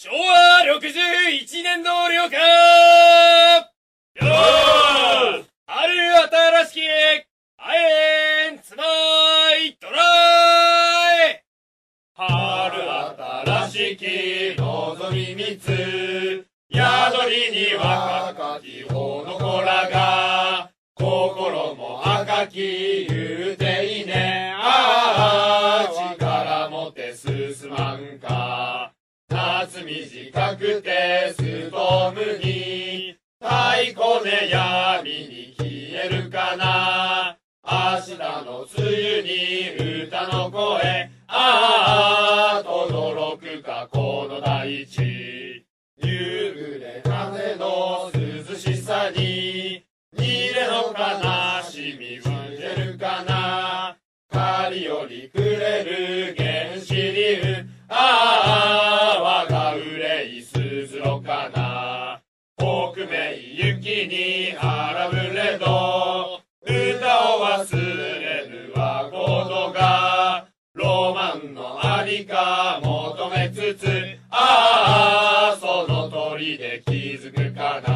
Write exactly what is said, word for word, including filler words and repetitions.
しょうわろくじゅういちねん度了解。よー春新しきあえんつまいトライ。 春新しき望みみつ、宿りに若きほの子らが、心も赤き言うていね。ああ力もて進まんか。夏短くてストームに、太鼓ね闇に消えるかな。明日の梅雨に歌の声、ああ轟くかこの大地。夕暮れ風の涼しさに、二れの悲しみ吹いてるかな。狩よりくれる原始流、ああ我が憂いすずろかな。北冥雪に荒ぶれど、歌を忘れぬはことが、ロマンのありか求めつつ、ああその鳥で気づくかな。